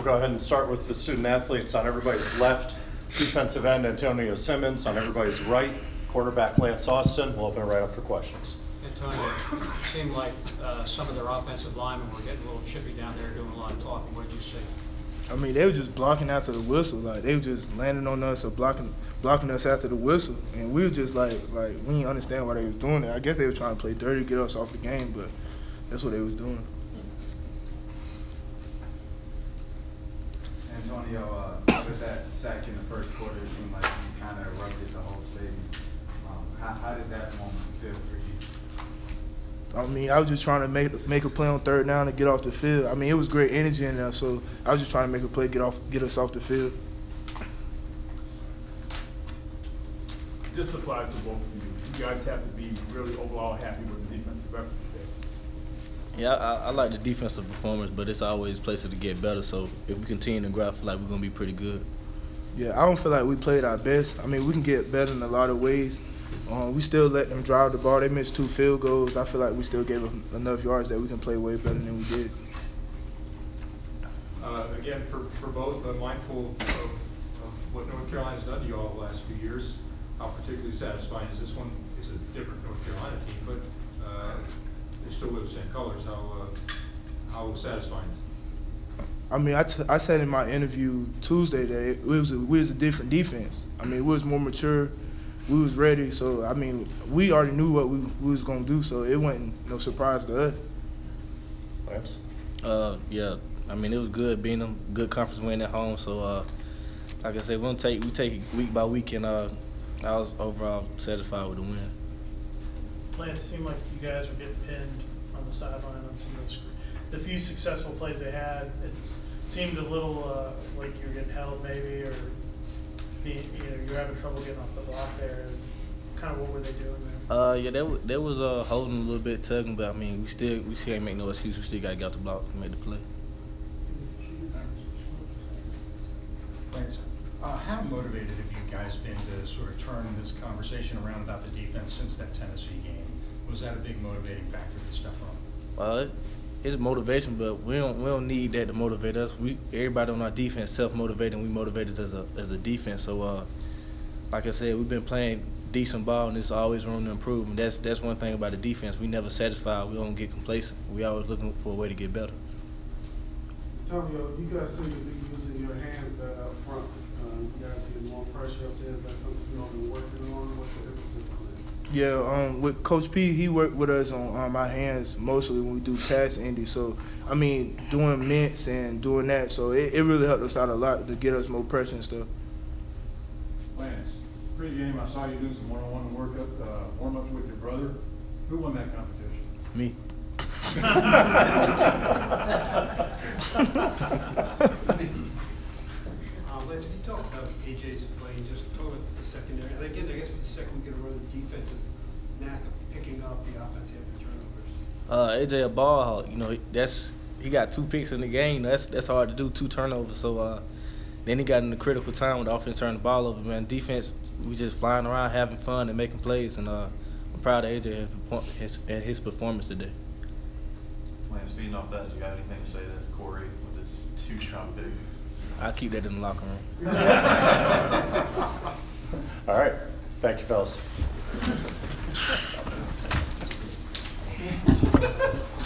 go ahead and start with the student athletes. On everybody's left, defensive end Antonio Simmons. On everybody's right, quarterback Lance Austin. We'll open it right up for questions. Antonio, it seemed like some of their offensive linemen were getting a little chippy down there, doing a lot of talking. What did you see? I mean, they were just blocking after the whistle. Like, they were just landing on us or blocking us after the whistle. And we were just like we didn't understand why they was doing it. I guess they were trying to play dirty, get us off the game, but that's what they was doing. Antonio, with that sack in the first quarter, it seemed like you kind of erupted the whole stadium. How did that moment feel for you? I mean, I was just trying to make a play on third down and get off the field. I mean, it was great energy in there, so I was just trying to make a play, get us off the field. This applies to both of you. You guys have to be really overall happy with the defensive effort today. Yeah, I like the defensive performance, but it's always places to get better. So if we continue to grow, I feel like we're going to be pretty good. Yeah, I don't feel like we played our best. I mean, we can get better in a lot of ways. We still let them drive the ball. They missed 2 field goals. I feel like we still gave them enough yards that we can play way better than we did. Again, for both, mindful of what North Carolina's done to you all the last few years, how particularly satisfying is this one? It's a different North Carolina team, but they still wear the same colors. How satisfying is it? I mean, I said in my interview Tuesday that we was a different defense. I mean, we was more mature. We was ready. So, I mean, we already knew what we was going to do, so it wasn't no surprise to us. Lance? Yeah, I mean, it was good being them, good conference win at home. So, like I said, we take it week by week, and I was overall satisfied with the win. Lance, it seemed like you guys were getting pinned on the sideline on some of the few successful plays they had. It seemed a little like you were getting held maybe, or you're having trouble getting off the block there. Kind of what were they doing there? Yeah, they was holding a little bit, tugging, but I mean, we still ain't make no excuse. We still got to get off the block and make the play. Lance, how motivated have you guys been to sort of turn this conversation around about the defense since that Tennessee game? Was that a big motivating factor to step up? It's motivation, but we don't need that to motivate us. Everybody on our defense self-motivated, and we motivated as a defense. So, like I said, we've been playing decent ball, and there's always room to improve. And that's one thing about the defense. We never satisfied. We don't get complacent. We always looking for a way to get better. Antonio, you guys seem to be using your hands better up front. You guys get more pressure up there. Is that something you all been working on? What's the emphasis on that? Yeah, with Coach P, he worked with us on my hands mostly when we do pass Indy. So, I mean, doing mints and doing that, so it really helped us out a lot to get us more pressure and stuff. Lance, pre-game, I saw you doing some one-on-one warm-ups with your brother. Who won that competition? Me. Lance, you talked about AJ's play. You just talked about the secondary. And again, I guess for the second week in a row, the defense's knack of picking up the offense after turnovers. AJ a ball hawk. He got 2 picks in the game. That's hard to do, 2 turnovers. So then he got in the critical time when the offense turned the ball over. Man, defense, we just flying around, having fun and making plays. And I'm proud of AJ and his performance today. Lance, feeding off that, do you have anything to say to Corey with his 2 drop picks? I'll keep that in the locker room. All right. Thank you, fellas.